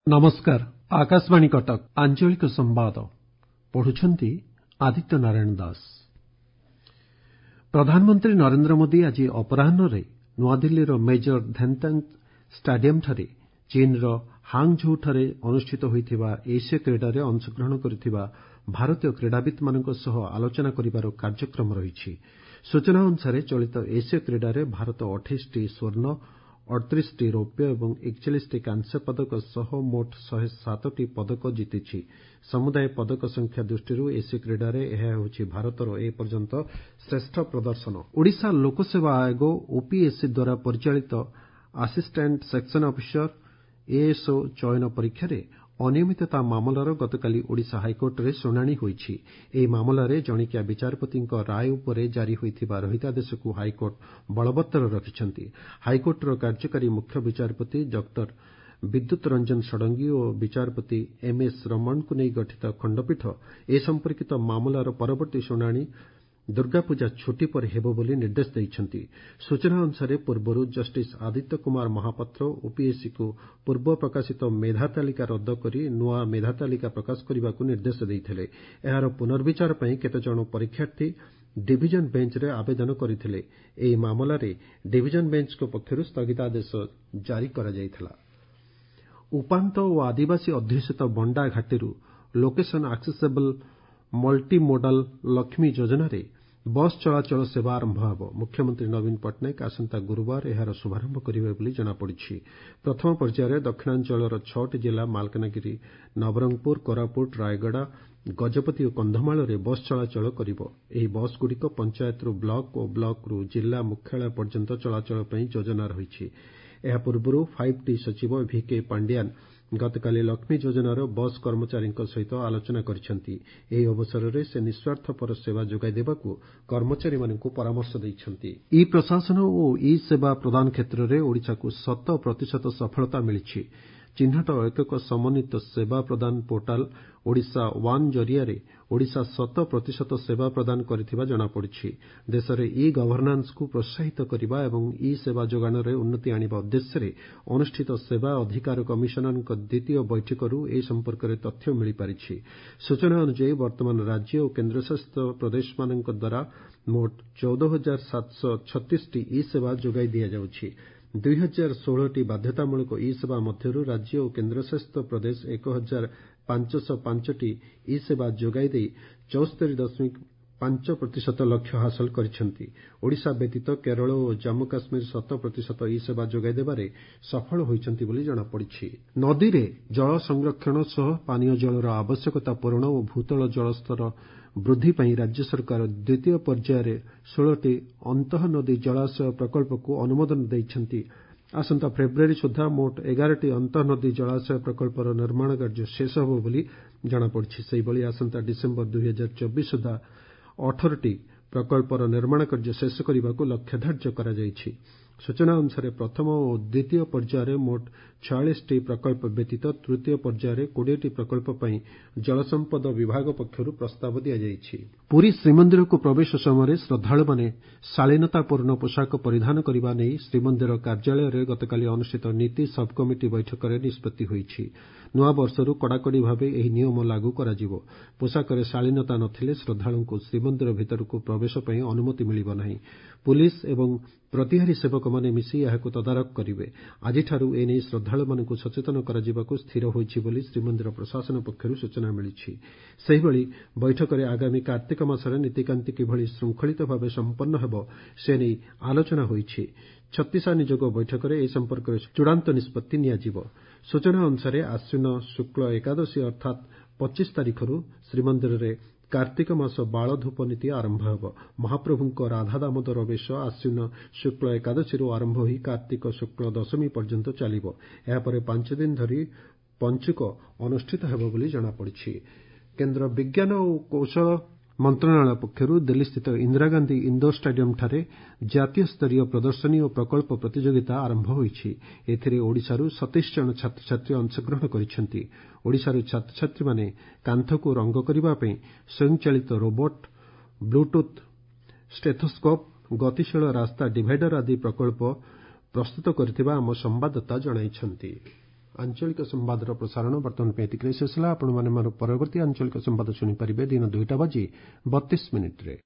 नमस्कार आकाशवाणी कटक आंचलिक संवाद पढ़ुछंती आदित्य नारायण दास। प्रधानमंत्री नरेंद्र मोदी आज अपराह्न नुआदिल्लीर मेजर ध्यानचांद स्टाडियम चीनर हांगझोଠାରେ ଅନୁଷ୍ଠିତ ହୋଇଥିବା ଏସୀୟ କ୍ରୀଡ଼ାରେ ଅଂଶଗ୍ରହଣ କରିଥିବା ଭାରତୀୟ କ୍ରୀଡ଼ାବିତ୍ମାନଙ୍କ ସହ ଆଲୋଚନା କରିବାର କାର୍ଯ୍ୟକ୍ରମ ରହିଛି। ସୂଚନା ଅନୁସାରେ ଚଳିତ ଏସୀୟ କ୍ରୀଡ଼ାରେ ଭାରତ 28ଟି ସ୍ୱର୍ଣ୍ଣ, 38ଟି ରୌପ୍ୟ ଏବଂ 41ଟି କାଂସ୍ୟ ପଦକ ସହ ମୋଟ 107ଟି ପଦକ ଜିତିଛି। ସମୁଦାୟ ପଦକ ସଂଖ୍ୟା ଦୃଷ୍ଟିରୁ ଏସୀୟ କ୍ରୀଡ଼ାରେ ଏହା ହେଉଛି ଭାରତର ଏପର୍ଯ୍ୟନ୍ତ ଶ୍ରେଷ୍ଠ ପ୍ରଦର୍ଶନ। ଓଡ଼ିଶା ଲୋକସେବା ଆୟୋଗ ଓପିଏସ୍ସି ଦ୍ୱାରା ପରିଚାଳିତ ଆସିଷ୍ଟାଣ୍ଟ ସେକ୍ସନ ଅଫିସର ଏଏସ୍ଓ ଚୟନ ପରୀକ୍ଷାରେ ଅନିୟମିତତା ମାମଲାର ଗତକାଲି ଓଡ଼ିଶା ହାଇକୋର୍ଟରେ ଶୁଣାଣି ହୋଇଛି। ଏହି ମାମଲାରେ ଜଣିକିଆ ବିଚାରପତିଙ୍କ ରାୟ ଉପରେ ଜାରି ହୋଇଥିବା ରହିତାଦେଶକୁ ହାଇକୋର୍ଟ ବଳବତ୍ତର ରଖିଛନ୍ତି। ହାଇକୋର୍ଟର କାର୍ଯ୍ୟକାରୀ ମୁଖ୍ୟ ବିଚାରପତି ଡକ୍ଟର ବିଦ୍ୟୁତ୍ ରଞ୍ଜନ ଷଡ଼ଙ୍ଗୀ ଓ ବିଚାରପତି ଏମ୍ଏସ୍ ରମଣଙ୍କୁ ନେଇ ଗଠିତ ଖଣ୍ଡପୀଠ ଏ ସମ୍ପର୍କିତ ମାମଲାର ପରବର୍ତ୍ତୀ ଶୁଣାଣି ଦୁର୍ଗାପୂଜା ଛୁଟି ପରେ ହେବ ବୋଲି ନିର୍ଦ୍ଦେଶ ଦେଇଛନ୍ତି। ସୂଚନା ଅନୁସାରେ ପୂର୍ବରୁ ଜଷ୍ଟିସ୍ ଆଦିତ୍ୟ କୁମାର ମହାପାତ୍ର ଓପିଏସ୍ସିକୁ ପୂର୍ବ ପ୍ରକାଶିତ ମେଧା ତାଲିକା ରଦ୍ଦ କରି ନୂଆ ମେଧା ତାଲିକା ପ୍ରକାଶ କରିବାକୁ ନିର୍ଦ୍ଦେଶ ଦେଇଥିଲେ। ଏହାର ପୁନର୍ବିଚାର ପାଇଁ କେତେଜଣ ପରୀକ୍ଷାର୍ଥୀ ଡିଭିଜନ ବେଞ୍ଚରେ ଆବେଦନ କରିଥିଲେ। ଏହି ମାମଲାରେ ଡିଭିଜନ ବେଞ୍ଚଙ୍କ ପକ୍ଷରୁ ସ୍ଥଗିତାଦେଶ ଜାରି କରାଯାଇଥିଲା। ଉପାନ୍ତ ଓ ଆଦିବାସୀ ଅଧ୍ୟୁଷିତ ବଣ୍ଡା ଘାଟିରୁ ଲୋକେସନ୍ ଆକ୍ସେସେବଲ୍ ମଲ୍ଟିମୋଡାଲ୍ ଲକ୍ଷ୍ମୀ ଯୋଜନାରେ ବସ୍ ଚଳାଚଳ ସେବା ଆରମ୍ଭ ହେବ। ମୁଖ୍ୟମନ୍ତ୍ରୀ ନବୀନ ପଟ୍ଟନାୟକ ଆସନ୍ତା ଗୁରୁବାର ଏହାର ଶୁଭାରମ୍ଭ କରିବେ ବୋଲି ଜଣାପଡ଼ିଛି। ପ୍ରଥମ ପର୍ଯ୍ୟାୟରେ ଦକ୍ଷିଣାଞ୍ଚଳର 6ଟି ଜିଲ୍ଲା ମାଲକାନଗିରି, ନବରଙ୍ଗପୁର, କୋରାପୁଟ, ରାୟଗଡ଼ା, ଗଜପତି ଓ କନ୍ଧମାଳରେ ବସ୍ ଚଳାଚଳ କରିବ। ଏହି ବସ୍ଗୁଡ଼ିକ ପଞ୍ଚାୟତରୁ ବ୍ଲକ ଓ ବ୍ଲକରୁ ଜିଲ୍ଲା ମୁଖ୍ୟାଳୟ ପର୍ଯ୍ୟନ୍ତ ଚଳାଚଳ ପାଇଁ ଯୋଜନା ରହିଛି। ଏହା ପୂର୍ବରୁ 5T ସଚିବ ଭିକେ ପାଣ୍ଡିଆନ୍ ଗତକାଲି ଲକ୍ଷ୍ମୀ ଯୋଜନାର ବସ୍ କର୍ମଚାରୀଙ୍କ ସହିତ ଆଲୋଚନା କରିଛନ୍ତି। ଏହି ଅବସରରେ ସେ ନିଃସ୍ୱାର୍ଥପର ସେବା ଯୋଗାଇ ଦେବାକୁ କର୍ମଚାରୀମାନଙ୍କୁ ପରାମର୍ଶ ଦେଇଛନ୍ତି। ଇ ପ୍ରଶାସନ ଓ ଇ ସେବା ପ୍ରଦାନ କ୍ଷେତ୍ରରେ ଓଡ଼ିଶାକୁ 100% ସଫଳତା ମିଳିଛି। ଚିହ୍ନଟ ଏକକ ସମନ୍ୱିତ ସେବା ପ୍ରଦାନ ପୋର୍ଟାଲ ଓଡ଼ିଶା ୱାନ୍ ଜରିଆରେ ଓଡ଼ିଶା 100% ସେବା ପ୍ରଦାନ କରିଥିବା ଜଣାପଡ଼ିଛି। ଦେଶରେ ଇ ଗଭର୍ଣ୍ଣାନ୍ସକୁ ପ୍ରୋତ୍ସାହିତ କରିବା ଏବଂ ଇ ସେବା ଯୋଗାଣରେ ଉନ୍ନତି ଆଣିବା ଉଦ୍ଦେଶ୍ୟରେ ଅନୁଷ୍ଠିତ ସେବା ଅଧିକାର କମିଶନଙ୍କ ଦ୍ୱିତୀୟ ବୈଠକରୁ ଏ ସମ୍ପର୍କରେ ତଥ୍ୟ ମିଳିପାରିଛି। ସୂଚନା ଅନୁଯାୟୀ ବର୍ତ୍ତମାନ ରାଜ୍ୟ ଓ କେନ୍ଦ୍ରଶାସିତ ପ୍ରଦେଶମାନଙ୍କ ଦ୍ୱାରା ମୋଟ 14,736ଟି ଇ ସେବା ଯୋଗାଇ ଦିଆଯାଉଛି। 2016ଟି ବାଧ୍ୟତାମୂଳକ ଇ ସେବା ମଧ୍ୟରୁ ରାଜ୍ୟ ଓ କେନ୍ଦ୍ରଶାସିତ ପ୍ରଦେଶ 1,505ଟି ଇ ସେବା ଯୋଗାଇ ଦେଇ 74.5% ଲକ୍ଷ୍ୟ ହାସଲ କରିଛନ୍ତି। ଓଡ଼ିଶା ବ୍ୟତୀତ କେରଳ ଓ ଜାମ୍ମୁ କାଶ୍ମୀର 100% ଇ ସେବା ଯୋଗାଇ ଦେବାରେ ସଫଳ ହୋଇଛନ୍ତି ବୋଲି ଜଣାପଡ଼ିଛି। ନଦୀରେ ଜଳ ସଂରକ୍ଷଣ ସହ ପାନୀୟ ଜଳର ଆବଶ୍ୟକତା ପୂରଣ ଓ ଭୂତଳ ଜଳସ୍ତର ବୃଦ୍ଧି ପାଇଁ ରାଜ୍ୟ ସରକାର ଦ୍ୱିତୀୟ ପର୍ଯ୍ୟାୟରେ 16ଟି ଅନ୍ତଃନଦୀ ଜଳାଶୟ ପ୍ରକଳ୍ପକୁ ଅନୁମୋଦନ ଦେଇଛନ୍ତି। ଆସନ୍ତା ଫେବୃୟାରୀ ସୁଦ୍ଧା ମୋଟ 11ଟି ଅନ୍ତଃନଦୀ ଜଳାଶୟ ପ୍ରକଳ୍ପର ନିର୍ମାଣ କାର୍ଯ୍ୟ ଶେଷ ହେବ ବୋଲି ଜଣାପଡ଼ିଛି। ସେହିଭଳି ଆସନ୍ତା ଡିସେମ୍ବର 2024 ସୁଦ୍ଧା 18ଟି ପ୍ରକଳ୍ପର ନିର୍ମାଣ କାର୍ଯ୍ୟ ଶେଷ କରିବାକୁ ଲକ୍ଷ୍ୟ ଧାର୍ଯ୍ୟ କରାଯାଇଛି। ସୂଚନା ଅନୁସାରେ ପ୍ରଥମ ଓ ଦ୍ୱିତୀୟ ପର୍ଯ୍ୟାୟରେ ମୋଟ 46ଟି ପ୍ରକଳ୍ପ ବ୍ୟତୀତ ତୃତୀୟ ପର୍ଯ୍ୟାୟରେ 20ଟି ପ୍ରକଳ୍ପ ପାଇଁ ଜଳସମ୍ପଦ ବିଭାଗ ପକ୍ଷରୁ ପ୍ରସ୍ତାବ ଦିଆଯାଇଛି। ପୁରୀ ଶ୍ରୀମନ୍ଦିରକୁ ପ୍ରବେଶ ସମୟରେ ଶ୍ରଦ୍ଧାଳୁମାନେ ଶାଳୀନତାପୂର୍ଣ୍ଣ ପୋଷାକ ପରିଧାନ କରିବା ନେଇ ଶ୍ରୀମନ୍ଦିର କାର୍ଯ୍ୟାଳୟରେ ଗତକାଲି ଅନୁଷ୍ଠିତ ନୀତି ସବ୍କମିଟି ବୈଠକରେ ନିଷ୍ପତ୍ତି ହୋଇଛି। ନୂଆବର୍ଷରୁ କଡ଼ାକଡ଼ି ଭାବେ ଏହି ନିୟମ ଲାଗୁ କରାଯିବ। ପୋଷାକରେ ଶାଳୀନତା ନଥିଲେ ଶ୍ରଦ୍ଧାଳୁଙ୍କୁ ଶ୍ରୀମନ୍ଦିର ଭିତରକୁ ପ୍ରବେଶ ପାଇଁ ଅନୁମତି ମିଳିବ ନାହିଁ। ପୁଲିସ୍ ଏବଂ ପ୍ରତିହାରୀ ସେବକମାନେ ମିଶି ଏହାକୁ ତଦାରଖ କରିବେ। ଆଜିଠାରୁ ଏନେଇ ଶ୍ରଦ୍ଧାଳୁମାନଙ୍କୁ ସଚେତନ କରାଯିବାକୁ ସ୍ଥିର ହୋଇଛି ବୋଲି ଶ୍ରୀମନ୍ଦିର ପ୍ରଶାସନ ପକ୍ଷରୁ ସୂଚନା ମିଳିଛି। ସେହିଭଳି ବୈଠକରେ ଆଗାମୀ କାର୍ତ୍ତିକ ମାସରେ ନୀତିକାନ୍ତି କିଭଳି ଶୃଙ୍ଖଳିତ ଭାବେ ସମ୍ପନ୍ନ ହେବ ସେ ନେଇ ଆଲୋଚନା ହୋଇଛି। ଛତିଶା ନିଯୋଗ ବୈଠକରେ ଏ ସମ୍ପର୍କରେ ଚୂଡ଼ାନ୍ତ ନିଷ୍ପତ୍ତି ନିଆଯିବ। ସୂଚନା ଅନୁସାରେ ଆଶ୍ୱିନ ଶୁକ୍ଳ ଏକାଦଶୀ ଅର୍ଥାତ୍ 25 ତାରିଖରୁ ଶ୍ରୀମନ୍ଦିରରେ କାର୍ତ୍ତିକ ମାସ ବାଳଧୂପ ନୀତି ଆରମ୍ଭ ହେବ। ମହାପ୍ରଭୁଙ୍କ ରାଧା ଦାମୋଦର ବେଶ ଆଶ୍ୱିନ ଶୁକ୍ଳ ଏକାଦଶୀରୁ ଆରମ୍ଭ ହୋଇ କାର୍ତ୍ତିକ ଶୁକ୍ଳ ଦଶମୀ ପର୍ଯ୍ୟନ୍ତ ଚାଲିବ। ଏହାପରେ 5 ଦିନ ଧରି ପଞ୍ଚୁକ ଅନୁଷ୍ଠିତ ହେବ ବୋଲି ଜଣାପଡ଼ିଛି। କେନ୍ଦ୍ର ବିଜ୍ଞାନ ଓ କୌଶଳ ମନ୍ତ୍ରଣାଳୟ ପକ୍ଷରୁ ଦିଲ୍ଲୀସ୍ଥିତ ଇନ୍ଦିରାଗାନ୍ଧୀ ଇଣ୍ଡୋର ଷ୍ଟାଡିୟମ୍ଠାରେ ଜାତୀୟ ସ୍ତରୀୟ ପ୍ରଦର୍ଶନୀ ଓ ପ୍ରକଳ୍ପ ପ୍ରତିଯୋଗିତା ଆରମ୍ଭ ହୋଇଛି। ଏଥିରେ ଓଡ଼ିଶାରୁ 27 ଜଣ ଛାତ୍ରଛାତ୍ରୀ ଅଂଶଗ୍ରହଣ କରିଛନ୍ତି। ଓଡ଼ିଶାରୁ ଛାତ୍ରଛାତ୍ରୀମାନେ କାନ୍ଥକୁ ରଙ୍ଗ କରିବା ପାଇଁ ସ୍ୱୟଂଚାଳିତ ରୋବୋଟ୍, ବ୍ଲୁଟୁଥ୍ ଷ୍ଟେଥୋସ୍କୋପ୍, ଗତିଶୀଳ ରାସ୍ତା ଡିଭାଇଡର ଆଦି ପ୍ରକଳ୍ପ ପ୍ରସ୍ତୁତ କରିଥିବା ଆମ ସମ୍ଭାଦଦାତା ଜଣାଇଛନ୍ତି। ଆଞ୍ଚଳିକ ସମ୍ବାଦର ପ୍ରସାରଣ ବର୍ତ୍ତମାନ ପାଇଁ ଏତିକିରେ ଶେଷ ହେଲା। ଆପଣମାନେ ମୋର ପରବର୍ତ୍ତୀ ଆଞ୍ଚଳିକ ସମ୍ବାଦ ଶୁଣିପାରିବେ ଦିନ 2ଟା ବାଜି 32 ମିନିଟ୍ରେ।